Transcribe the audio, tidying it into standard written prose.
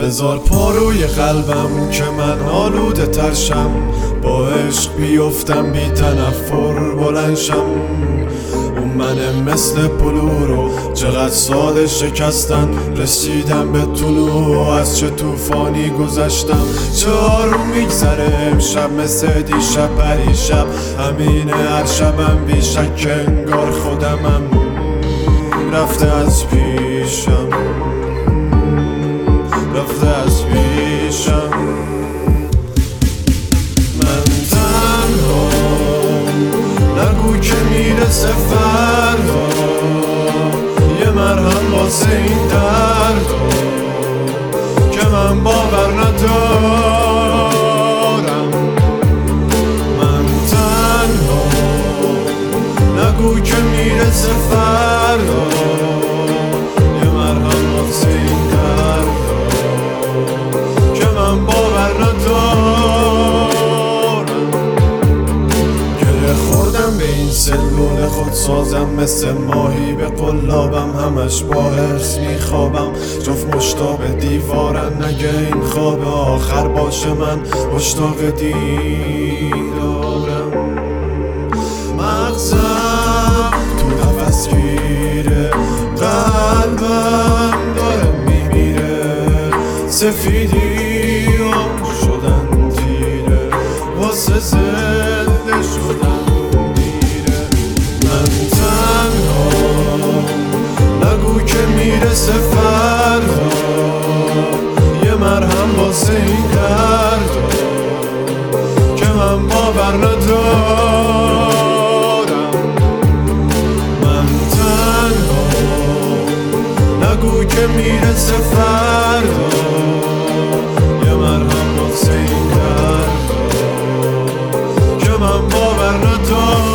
بذار پاروی قلبم که من آلوده ترشم، با عشق بیفتم بی تنفر بلنشم. اون من مثل بلورو چقدر ساده شکستن، رسیدم به طلوع از چه توفانی گذشتم. چه آروم میگذره امشب مثل دیشب پریشب، همینه هر شبم بیشک انگار خودمم رفته از پیشم، رفته از پیشم. من تنها نگو که میرسه فردا، یه مرهم واسه این دردا که من باور ندارم. من تنها نگو که میرسه فردا، یه مرهم واسه این دردا که من باور ندارم. گره خوردم به این سلول خودسازم، مثل ماهی به قلابم، همش با حرص میخوابم. جفت مشتاق دیوارن، نگه این خواب آخر باشه من مشتاق دیدارم. مغزم تو نفس گیره، قلبم داره میمیره، سفیدی شدن تیره، واسه زنده شدن دیره. من تنها نگو که میرسه فردا، یه مرهم واسه این دردا که من باور ندارم. من تنها نگو که میرسه فردا، یه مرهم واسه این دردا که من باور ندارم.